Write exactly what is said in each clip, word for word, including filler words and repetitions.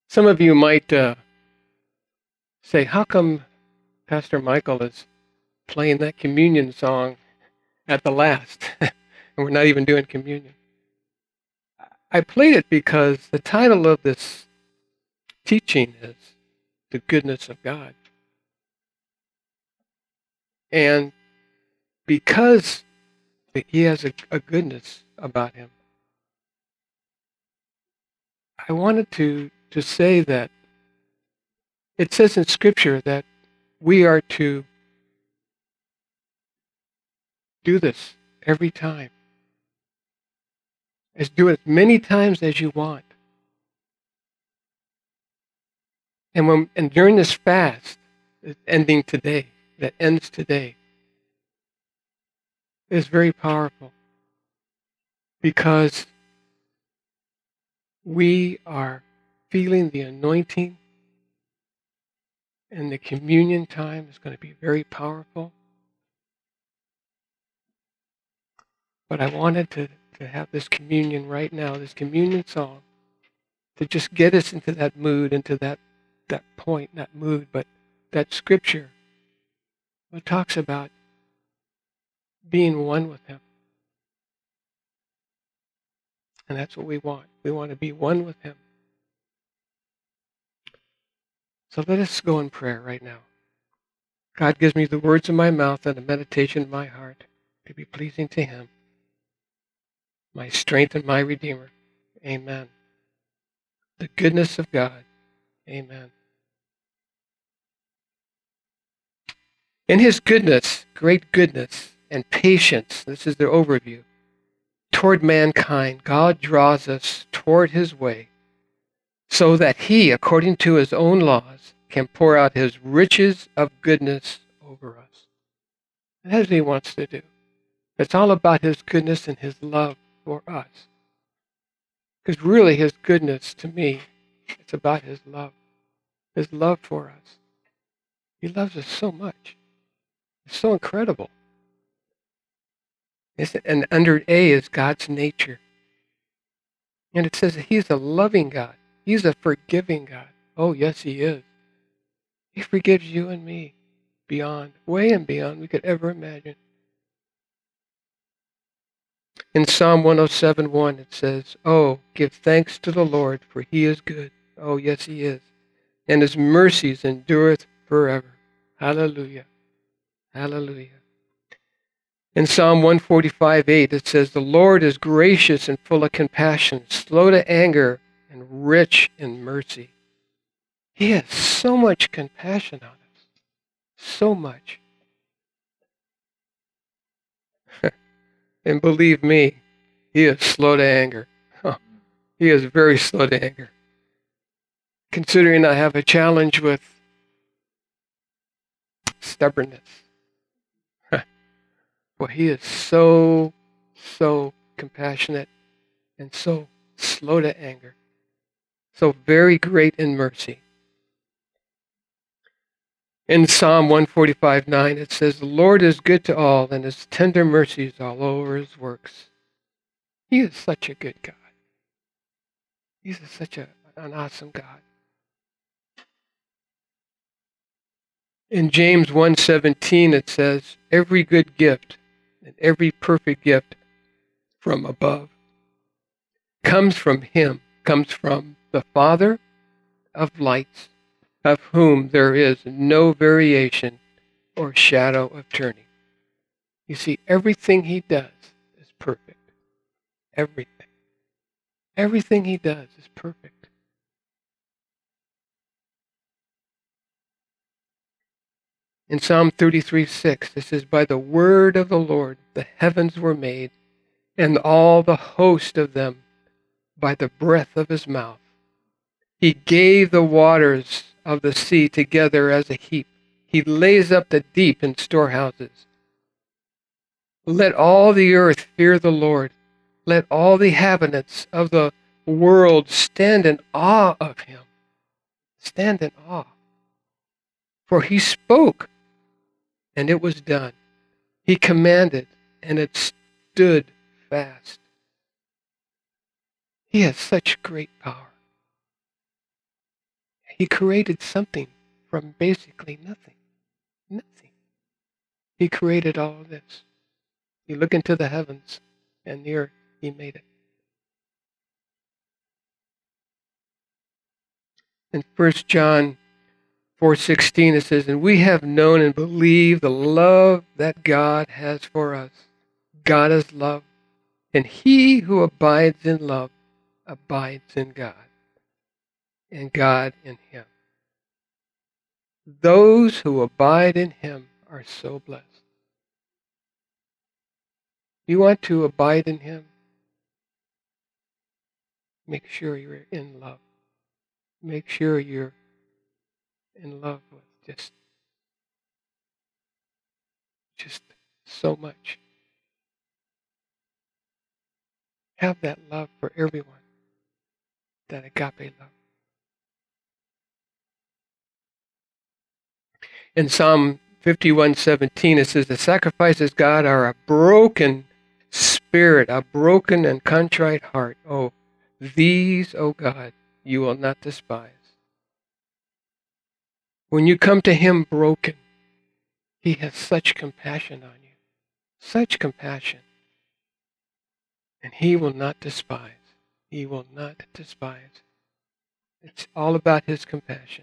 Some of you might uh, say, how come Pastor Michael is playing that communion song at the last and we're not even doing communion? I played it because the title of this teaching is The Goodness of God. And because he has a, a goodness about him, I wanted to, to say that it says in Scripture that we are to do this every time. As do it as many times as you want. And when and during this fast, ending today, that ends today, is very powerful because we are feeling the anointing, and the communion time is going to be very powerful. But I wanted to, to have this communion right now, this communion song, to just get us into that mood, into that, that point, not mood, but that scripture that talks about being one with him. And that's what we want. We want to be one with him. So let us go in prayer right now. God gives me the words of my mouth and the meditation of my heart to be pleasing to him, my strength and my Redeemer. Amen. The goodness of God. Amen. In his goodness, great goodness, and patience, this is the overview, toward mankind, God draws us toward his way so that he, according to his own laws, can pour out his riches of goodness over us. And that's what he wants to do. It's all about his goodness and his love for us. Because really his goodness to me, it's about his love. His love for us. He loves us so much. It's so incredible. It's, and under A is God's nature. And it says that he's a loving God. He's a forgiving God. Oh, yes, he is. He forgives you and me beyond, way and beyond we could ever imagine. In Psalm one oh seven one, it says, oh, give thanks to the Lord, for he is good. Oh, yes, he is. And his mercies endureth forever. Hallelujah. Hallelujah. In Psalm one forty-five eight, it says, the Lord is gracious and full of compassion, slow to anger, and rich in mercy. He has so much compassion on us. So much. And believe me, he is slow to anger. Oh, he is very slow to anger. Considering I have a challenge with stubbornness. Well, he is so, so compassionate and so slow to anger. So very great in mercy. In Psalm one forty-five nine, it says, the Lord is good to all, and his tender mercies all over his works. He is such a good God. He's such a, an awesome God. In James one seventeen, it says, every good gift and every perfect gift from above comes from him, comes from the Father of lights, of whom there is no variation or shadow of turning. You see, everything he does is perfect. Everything. Everything he does is perfect. In Psalm thirty-three six, it says, by the word of the Lord the heavens were made, and all the host of them by the breath of his mouth. He gave the waters of the sea together as a heap. He lays up the deep in storehouses. Let all the earth fear the Lord. Let all the inhabitants of the world stand in awe of him. Stand in awe. For he spoke, and it was done. He commanded, and it stood fast. He has such great power. He created something from basically nothing. Nothing. He created all of this. You look into the heavens and the earth, he made it. In First John four sixteen it says, and we have known and believed the love that God has for us. God is love, and he who abides in love abides in God, and God in him. Those who abide in him are so blessed. You want to abide in him? Make sure you're in love. Make sure you're in love with just, just so much. Have that love for everyone, that agape love. In Psalm fifty-one seventeen, it says, the sacrifices, God, are a broken spirit, a broken and contrite heart. Oh, these, oh God, you will not despise. When you come to him broken, he has such compassion on you, such compassion. And he will not despise. He will not despise. It's all about his compassion.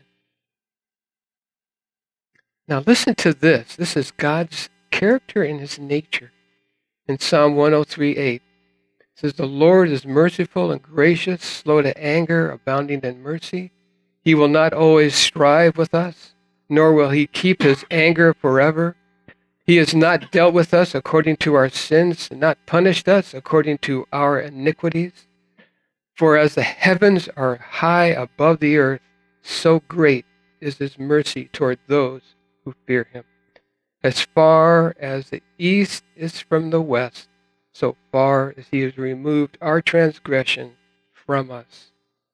Now listen to this. This is God's character and his nature. In Psalm one oh three eight, it says, the Lord is merciful and gracious, slow to anger, abounding in mercy. He will not always strive with us, nor will he keep his anger forever. He has not dealt with us according to our sins, and not punished us according to our iniquities. For as the heavens are high above the earth, so great is his mercy toward those who fear him. As far as the east is from the west, so far as he has removed our transgression from us.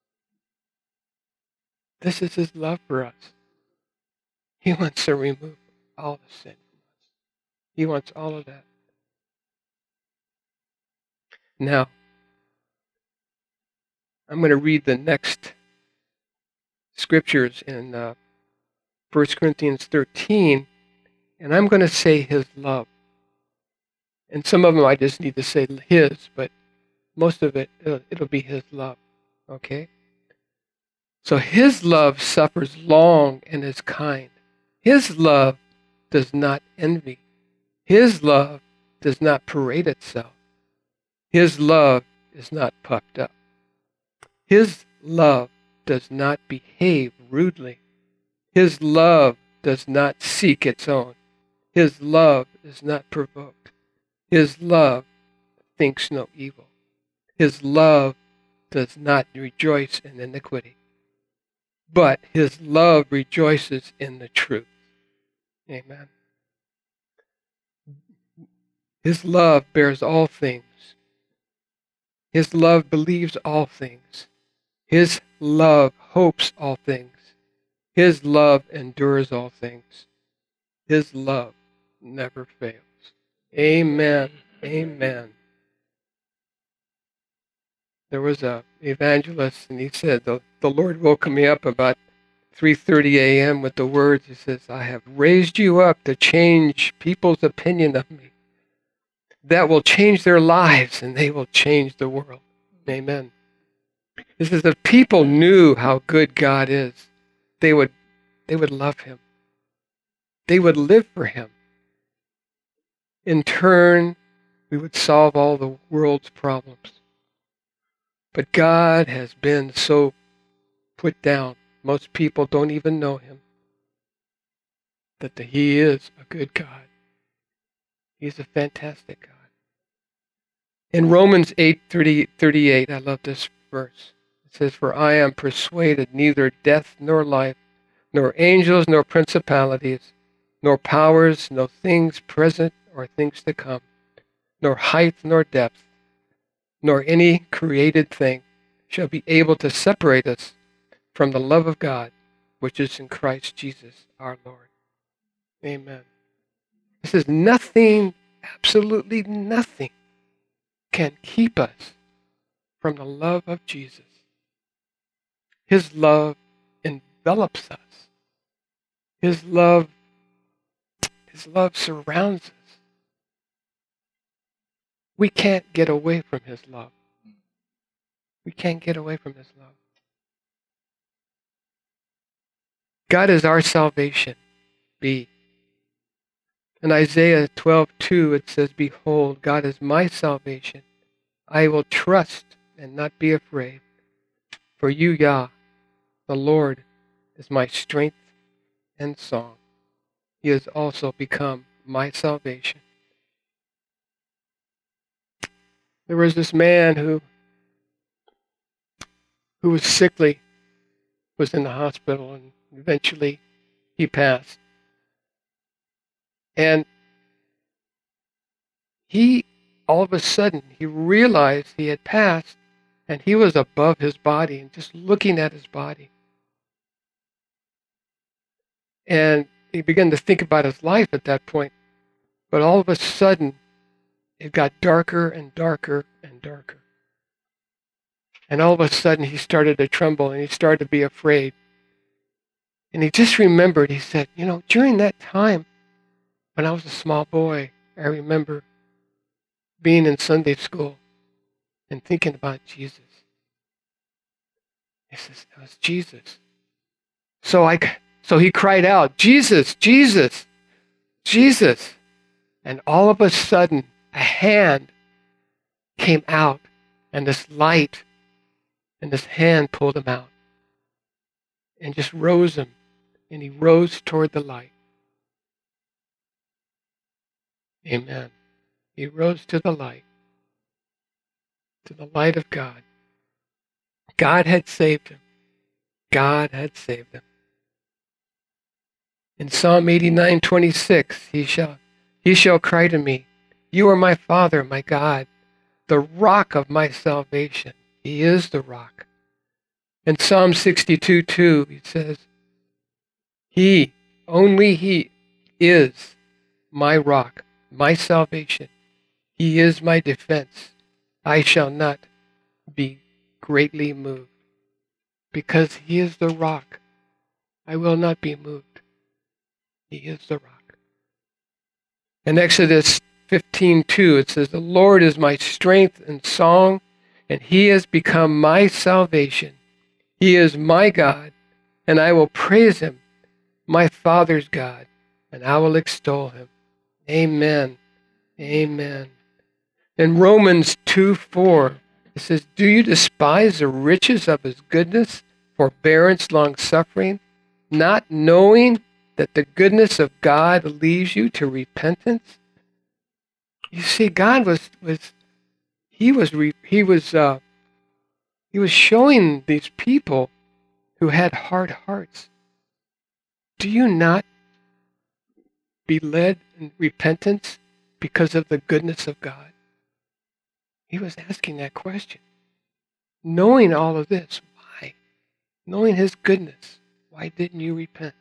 This is his love for us. He wants to remove all the sin from us. He wants all of that. Now, I'm going to read the next scriptures in uh, First Corinthians thirteen, and I'm going to say his love. And some of them I just need to say his, but most of it, it'll, it'll be his love. Okay? So his love suffers long and is kind. His love does not envy. His love does not parade itself. His love is not puffed up. His love does not behave rudely. His love does not seek its own. His love is not provoked. His love thinks no evil. His love does not rejoice in iniquity, but his love rejoices in the truth. Amen. His love bears all things. His love believes all things. His love hopes all things. His love endures all things. His love never fails. Amen. Amen. There was a evangelist, and he said, the, the Lord woke me up about three thirty a.m. with the words, he says, I have raised you up to change people's opinion of me. That will change their lives, and they will change the world. Amen. He says, if people knew how good God is, they would, they would love him. They would live for him. In turn, we would solve all the world's problems. But God has been so put down. Most people don't even know him. That the, he is a good God. He's a fantastic God. In Romans eight thirty-eight, I love this verse. It says, for I am persuaded neither death nor life, nor angels nor principalities, nor powers, nor things present or things to come, nor height nor depth, nor any created thing shall be able to separate us from the love of God, which is in Christ Jesus our Lord. Amen. This is nothing, absolutely nothing, can keep us from the love of Jesus. His love envelops us. His love, His love surrounds us. We can't get away from His love. We can't get away from His love. God is our salvation. B. In Isaiah twelve two, it says, "Behold, God is my salvation. I will trust and not be afraid. For you, Yah, the Lord, is my strength and song. He has also become my salvation." There was this man who, who was sickly, was in the hospital, and eventually he passed. And he, all of a sudden, he realized he had passed, and he was above his body and just looking at his body. And he began to think about his life at that point. But all of a sudden, it got darker and darker and darker. And all of a sudden, he started to tremble and he started to be afraid. And he just remembered, he said, you know, during that time, when I was a small boy, I remember being in Sunday school and thinking about Jesus. He says, it was Jesus. So I, so he cried out, "Jesus, Jesus, Jesus." And all of a sudden, a hand came out, and this light, and this hand pulled him out and just rose him, and he rose toward the light. Amen. He rose to the light, to the light of God. God had saved him. God had saved him. In Psalm eighty-nine twenty-six, he shall, he shall cry to me, "You are my Father, my God, the rock of my salvation." He is the rock. In Psalm sixty-two two, he says, He, only He, is my rock, my salvation. He is my defense. I shall not be greatly moved. Because He is the rock, I will not be moved. He is the rock. In Exodus fifteen two, it says, "The Lord is my strength and song, and He has become my salvation. He is my God, and I will praise Him, my Father's God, and I will extol Him." Amen. Amen. In Romans two four, it says, "Do you despise the riches of His goodness, forbearance, long-suffering, not knowing that the goodness of God leads you to repentance?" You see, God was was He was re, He was uh, He was showing these people who had hard hearts, do you not be led in repentance because of the goodness of God? He was asking that question. Knowing all of this, why? Knowing His goodness, why didn't you repent?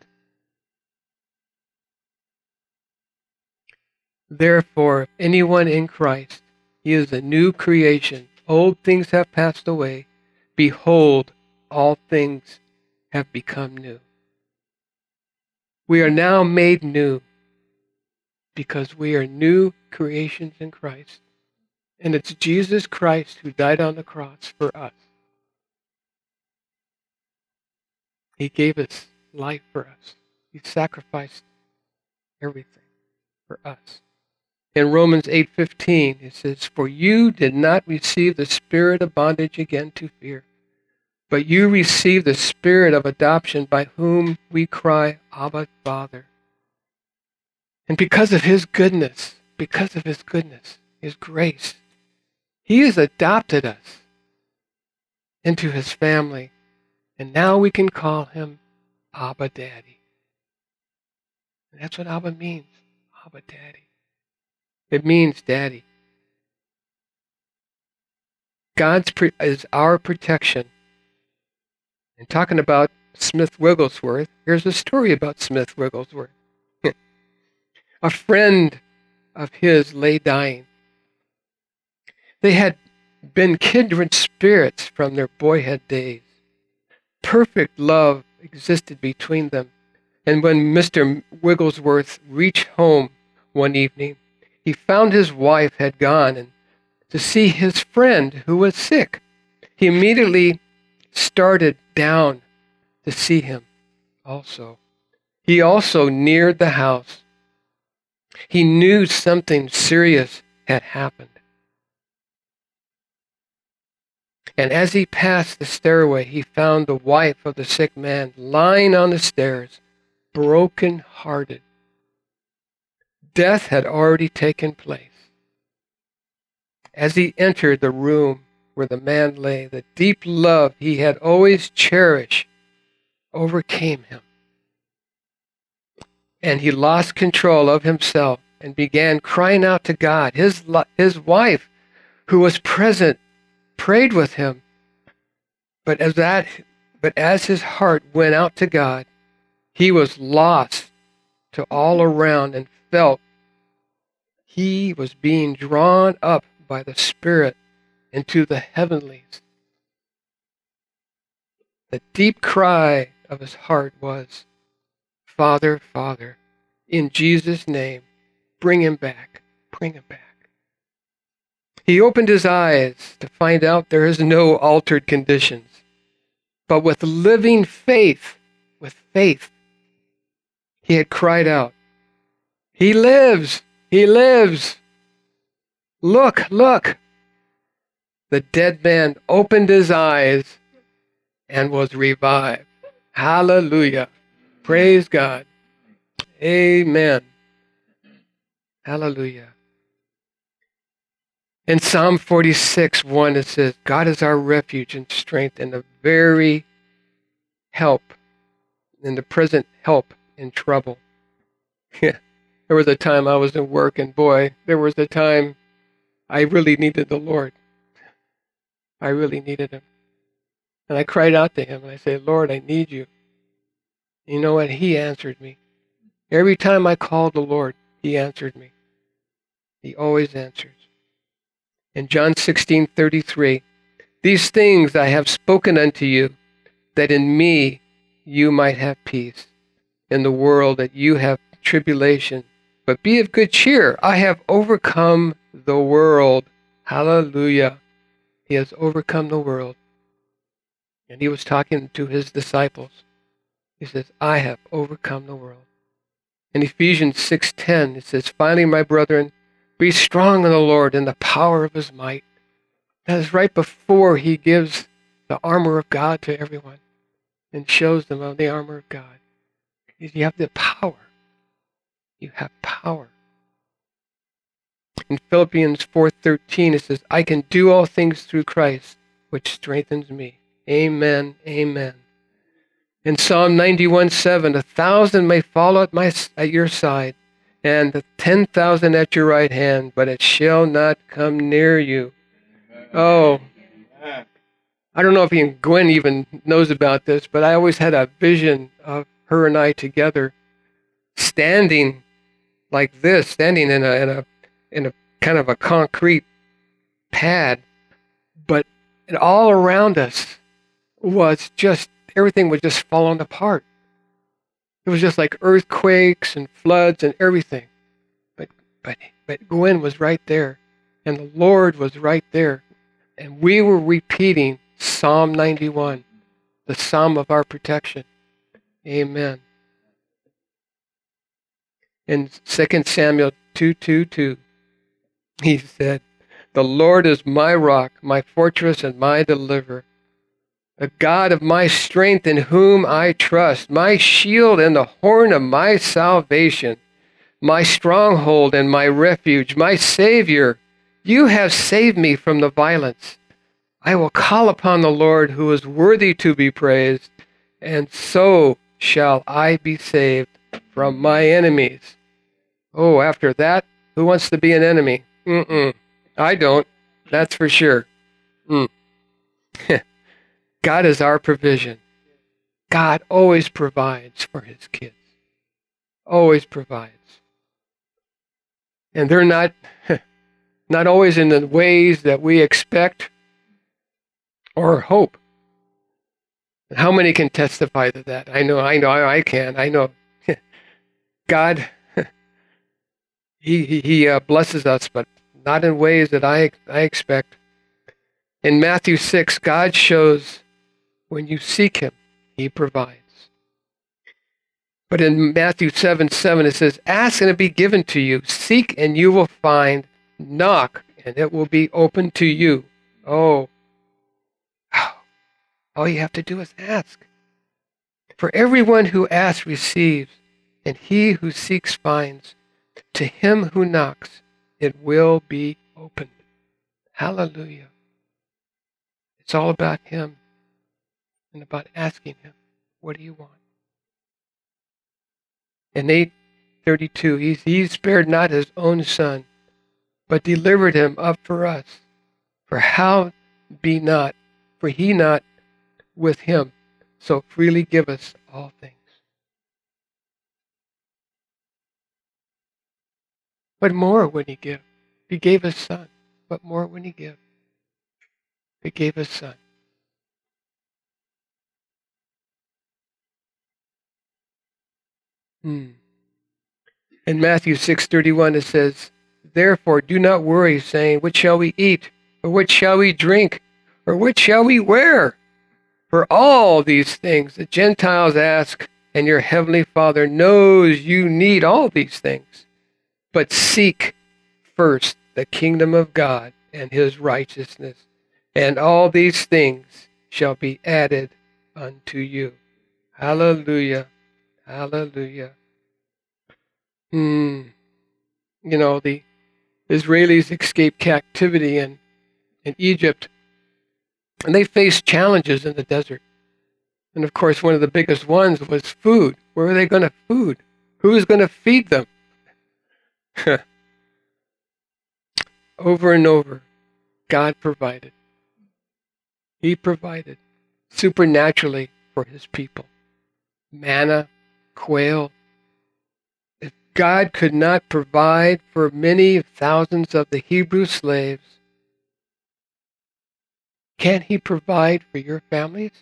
Therefore, if anyone in Christ, he is a new creation. Old things have passed away. Behold, all things have become new. We are now made new because we are new creations in Christ. And it's Jesus Christ who died on the cross for us. He gave us life for us. He sacrificed everything for us. In Romans eight fifteen, it says, "For you did not receive the spirit of bondage again to fear, but you received the spirit of adoption by whom we cry, Abba, Father." And because of His goodness, because of His goodness, His grace, He has adopted us into His family. And now we can call Him Abba Daddy. And that's what Abba means, Abba Daddy. It means daddy. God is our protection. And talking about Smith Wigglesworth, here's a story about Smith Wigglesworth. A friend of his lay dying. They had been kindred spirits from their boyhood days. Perfect love existed between them. And when Mister Wigglesworth reached home one evening, he found his wife had gone and to see his friend who was sick. He immediately started down to see him also. He also neared the house. He knew something serious had happened. And as he passed the stairway, he found the wife of the sick man lying on the stairs, broken-hearted. Death had already taken place. As he entered the room where the man lay, the deep love he had always cherished overcame him. And he lost control of himself and began crying out to God. His, his wife, who was present, prayed with him. But as that, but as his heart went out to God, he was lost to all around and felt he was being drawn up by the Spirit into the heavenlies. The deep cry of his heart was, Father, Father, in Jesus' name, bring him back, bring him back. He opened his eyes to find out there is no altered conditions. But with living faith, with faith, he had cried out, He lives, He lives. Look, look. The dead man opened his eyes and was revived. Hallelujah. Praise God. Amen. Hallelujah. In Psalm forty-six, one, it says, God is our refuge and strength and the very help, in the present help in trouble. Yeah. There was a time I was in work, and boy, there was a time I really needed the Lord. I really needed him. And I cried out to him, and I said, Lord, I need you. You know what? He answered me. Every time I called the Lord, he answered me. He always answers. In John sixteen thirty-three, these things I have spoken unto you, that in me you might have peace. In the world that you have tribulation. But be of good cheer. I have overcome the world. Hallelujah. He has overcome the world. And he was talking to his disciples. He says, I have overcome the world. In Ephesians six ten, it says, finally, my brethren, be strong in the Lord and the power of his might. That is right before he gives the armor of God to everyone and shows them of the armor of God. You have the power. You have power. In Philippians four thirteen, it says, I can do all things through Christ, which strengthens me. Amen, amen. In Psalm ninety-one seven, a thousand may fall at, my, at your side, and the ten thousand at your right hand, but it shall not come near you. Oh, I don't know if even Gwen even knows about this, but I always had a vision of her and I together, standing like this, standing in a in a in a kind of a concrete pad, but all around us was just everything was just falling apart. It was just like earthquakes and floods and everything. But but but Gwen was right there, and the Lord was right there, and we were repeating Psalm ninety-one, the Psalm of our protection. Amen. In Second Samuel two two two, he said, the Lord is my rock, my fortress, and my deliverer, the God of my strength in whom I trust, my shield and the horn of my salvation, my stronghold and my refuge, my Savior. You have saved me from the violence. I will call upon the Lord who is worthy to be praised, and so shall I be saved from my enemies. Oh, after that, who wants to be an enemy? Mm-mm. I don't. That's for sure. Mm. God is our provision. God always provides for his kids. Always provides. And they're not, not always in the ways that we expect or hope. How many can testify to that? I know, I know, I can. I know. God, He He, he uh, blesses us, but not in ways that I I expect. In Matthew six, God shows when you seek Him, He provides. But in Matthew seven seven, it says, "Ask and it be given to you. Seek and you will find. Knock and it will be open to you." Oh, all you have to do is ask. For everyone who asks receives, and he who seeks finds. To him who knocks, it will be opened. Hallelujah. It's all about Him and about asking Him, what do you want? In eight thirty-two, he, he spared not His own Son, but delivered Him up for us. For how be not, for He not with Him, so freely give us all things. What more would He give? He gave His Son. What more would He give? He gave His Son. Hmm. In Matthew six thirty-one, it says, "Therefore do not worry, saying, what shall we eat? Or what shall we drink? Or what shall we wear? For all these things the Gentiles ask, and your heavenly Father knows you need all these things. But seek first the kingdom of God and His righteousness, and all these things shall be added unto you." Hallelujah. Hallelujah. Hmm. You know, the Israelis escaped captivity in, in Egypt, and they faced challenges in the desert. And of course, one of the biggest ones was food. Where are they going to food? Who is going to feed them? Over and over, God provided. He provided supernaturally for His people. Manna, quail. If God could not provide for many thousands of the Hebrew slaves, can He provide for your families?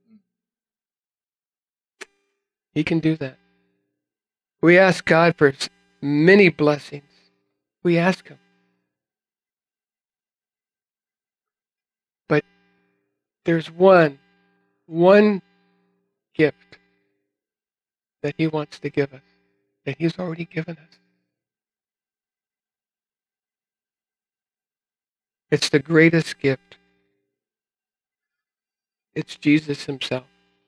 He can do that. We ask God for many blessings. We ask Him. But there's one, one gift that He wants to give us, that He's already given us. It's the greatest gift. It's Jesus Himself.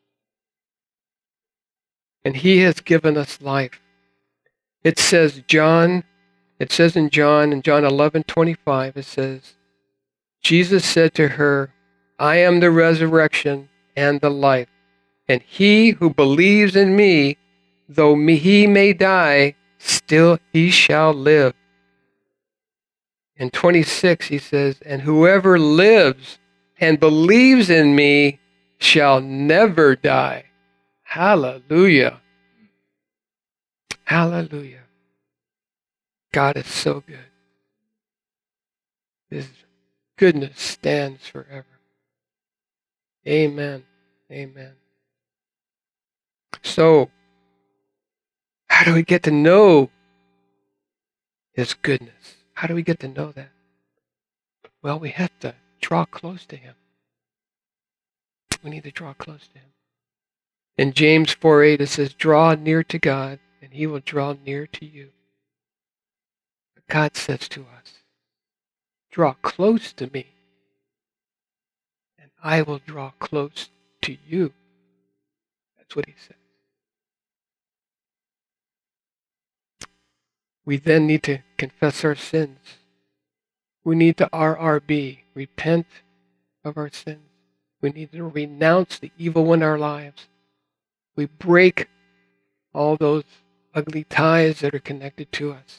And He has given us life. It says John, it says in John, in John eleven twenty-five, it says, Jesus said to her, "I am the resurrection and the life, and he who believes in me, though he may die, still he shall live." In twenty-six, he says, "And whoever lives and believes in me shall never die." Hallelujah. Hallelujah. God is so good. His goodness stands forever. Amen. Amen. So, how do we get to know His goodness? How do we get to know that? Well, we have to draw close to Him. We need to draw close to Him. In James four eight, it says, "Draw near to God, and He will draw near to you." But God says to us, "Draw close to me, and I will draw close to you." That's what He says. We then need to confess our sins. We need to R R B, repent of our sins. We need to renounce the evil in our lives. We break all those ugly ties that are connected to us.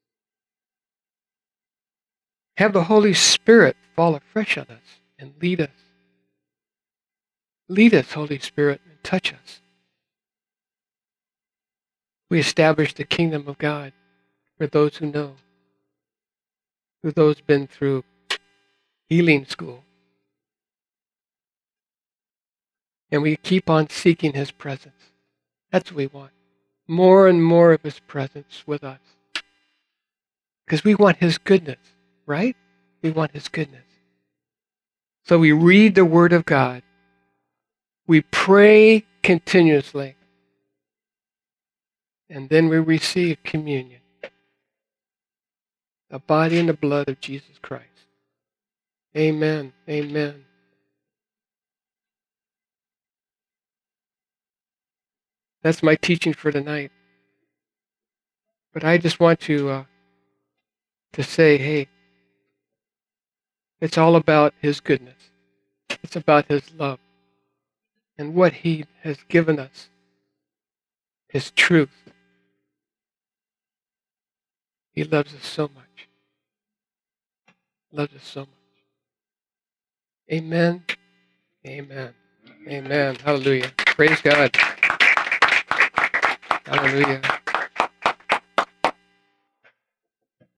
Have the Holy Spirit fall afresh on us and lead us. Lead us, Holy Spirit, and touch us. We establish the kingdom of God for those who know, for those who've been through healing school. And we keep on seeking his presence. That's what we want. More and more of his presence with us. Because we want his goodness, right? We want his goodness. So we read the Word of God. We pray continuously. And then we receive communion. The body and the blood of Jesus Christ. Amen. Amen. That's my teaching for tonight. But I just want to uh, to say, hey, it's all about his goodness. It's about his love and what he has given us, his truth. He loves us so much. Loves us so much. Amen. Amen. Amen. Hallelujah. Praise God. Hallelujah.